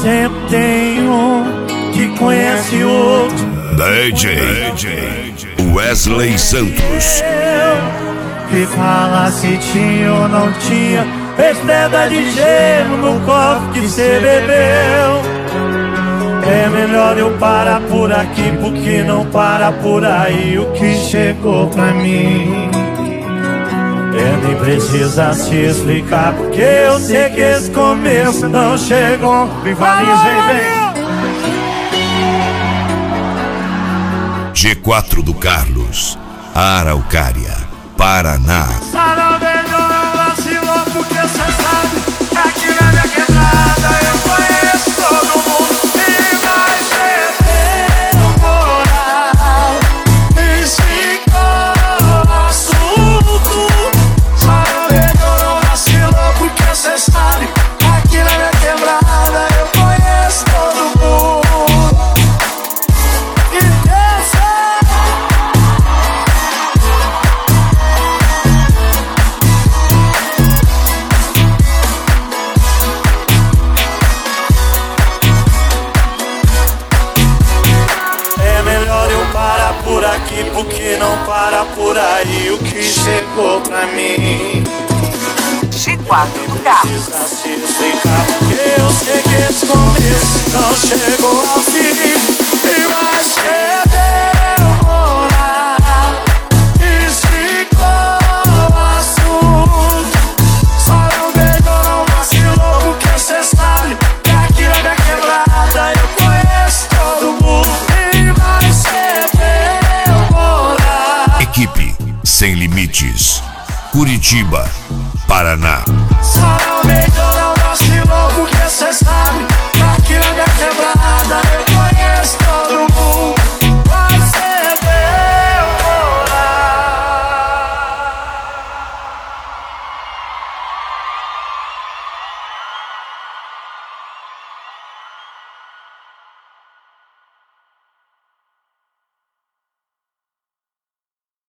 sempre tem um que conhece o outro. DJ Wesley Santos. Que fala se tinha ou não tinha, fez pedra de gelo no copo que cê bebeu. É melhor eu parar por aqui, porque não para por aí o que chegou pra mim. Nem precisa se explicar, porque eu sei que esse começo não chegou. Rivalize, G4 do Carlos, Araucária, Paraná. Sarau melhor eu vacilou, porque cê sabe que aqui na minha quebrada eu conheço todo mundo. E vai ser teu moral, e ficou assunto. Sarau melhor eu vacilou, porque cê sabe que aqui na minha quebrada eu conheço todo mundo. Aqui porque não para por aí o que chegou pra mim. G4 do Carlos. Precisa se explicar, porque eu sei que esse começo não chegou ao fim. E vai ser teu moral, e ficou assunto. Só não beijou, não vacilou, porque cê sabe que aqui na minha quebrada eu conheço todo mundo. E vai ser Equipe Sem Limites, Curitiba, Paraná. Só não beijou, não vacilou, porque cê sabe